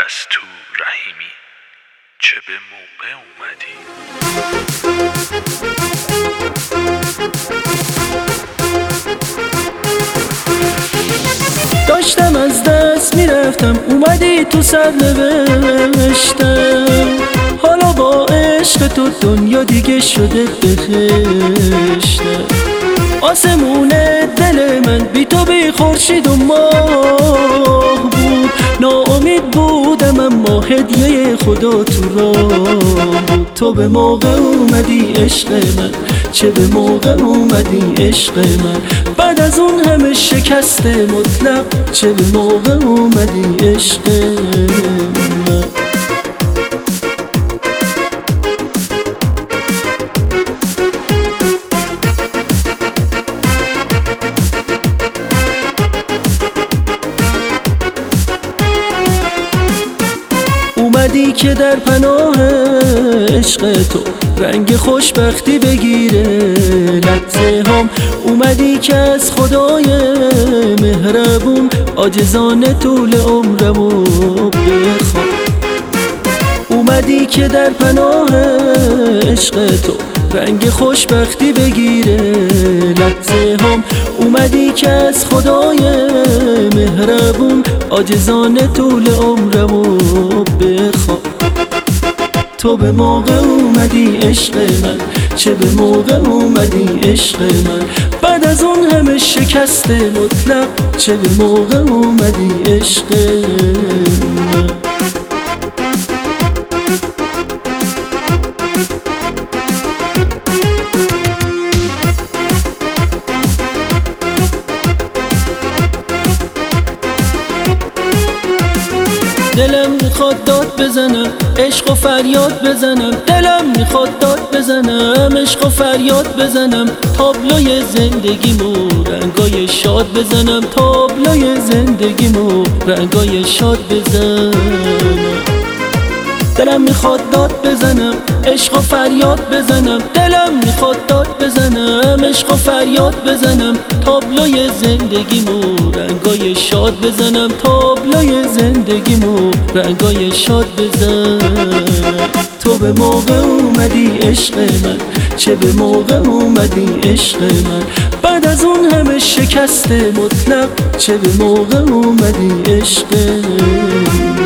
پرستو رحیمی چه به موقع اومدی. داشتم از دست میرفتم اومدی تو سرنوشتم، حالا با عشق تو دنیا دیگه شده بهشتم. آسمون دل من بی تو بی خورشید و ماه بود، ناامید بودم اما هدیه خدا تو راه بود. تو به موقع اومدی عشق من، چه به موقع اومدی عشق من، بعد از اون همه شکست مطلق چه به موقع اومدی عشق من. اومدی که در پناه عشق تو رنگ خوشبختی بگیره لحظه هم، اومدی که از خدای مهربون عاجزانه طول عمرمو بخوام. اومدی که در پناه عشق تو رنگ خوشبختی بگیره لحظه هم، اومدی که از خدای مهربون عاجزانه طول عمرمو بخوام. تو به موقع اومدی عشق من، چه به موقع اومدی عشق من، بعد از اون همه شکست مطلق چه به موقع اومدی عشق من. دلم میخواد داد بزنم عشق و فریاد بزنم، دلم میخواد داد بزنم عشق و فریاد بزنم، تابلوی زندگیمو رنگای شاد بزنم، تابلوی زندگیمو رنگای شاد بزنم. دلم میخواد داد بزنم عشق و فریاد بزنم، دلم میخواد داد بزنم عشق و فریاد بزنم، تابلوی زندگیمو رنگای شاد بزنم، تابلوی زندگیمو رنگای شاد بزنم. تو به موقع اومدی عشق من، چه به موقع اومدی عشق من، بعد از اون همه شکست مطلق چه به موقع اومدی عشق من.